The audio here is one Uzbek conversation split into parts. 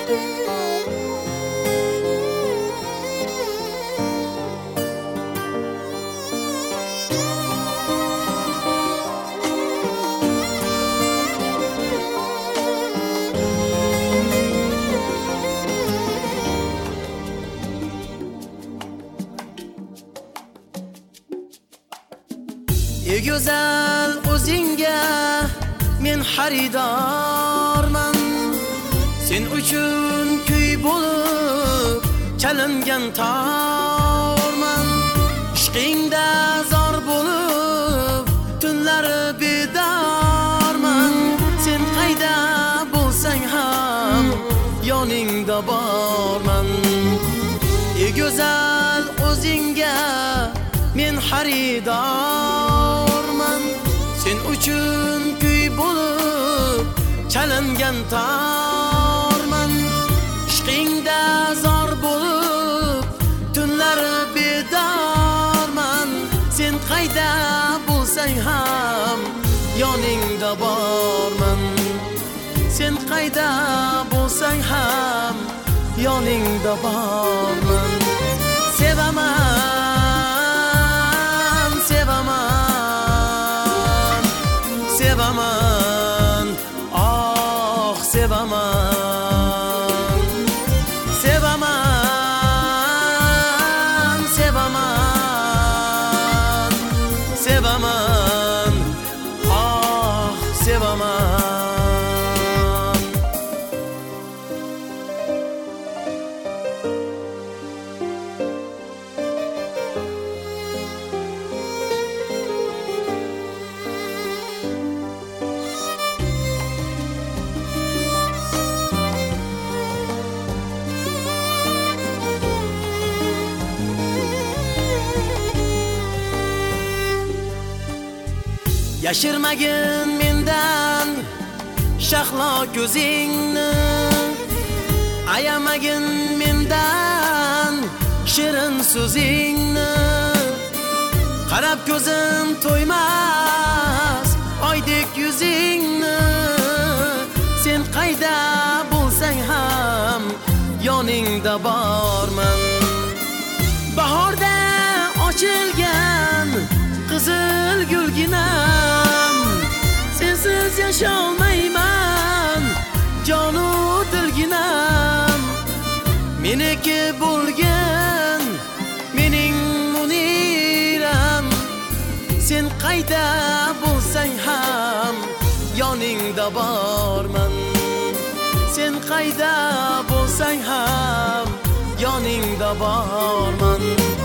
Ey güzel o'zingga men xaridorman, sen uchun kuy bo'lib chalingan torman. Ishqingda zor bo'lib tunlar bedorman, sen qayda bo'lsang ham yoningda borman. Ey güzel o'zingga men xaridorman, sen uchun kuy bo'lib chalingan torman. Ishqingda zor bo'lib tunlar bedorman, sen qayda bo'lsang ham yoningda borman. Sen qayda bo'lsang ham yoningda borman. Sevaman, sevaman, sevaman, ah sevaman. Sevaman, sevaman, sevaman, ah sevaman. Yashirmagin mendan shahlo ko'zingni, ayamagin mendan shirin so'zingni. Qarab ko'zim to'ymas oydek yuzingni, sen qayda bo'lsang ham yoningda borman. Bahorda ochilgan qizil gulginam, sensiz yasholmayman jonu dilginam. Meniki bo'lgan mening muniram, sen qayda bo'lsang ham yoningda borman. Sen qayda bo'lsang ham yoningda borman.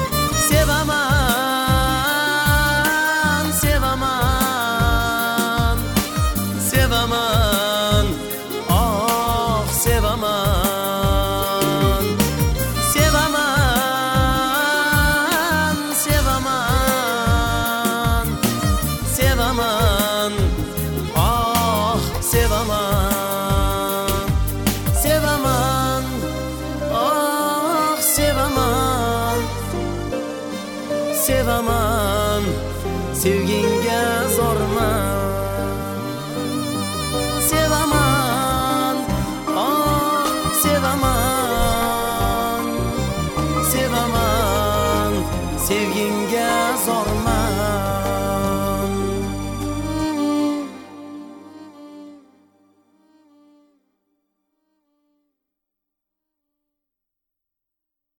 Sevaman, sevaman, sevaman, ah sevaman. Sevaman, sevaman, sevaman, ah sevaman. Sevaman, ah sevaman. Sevaman, sevginga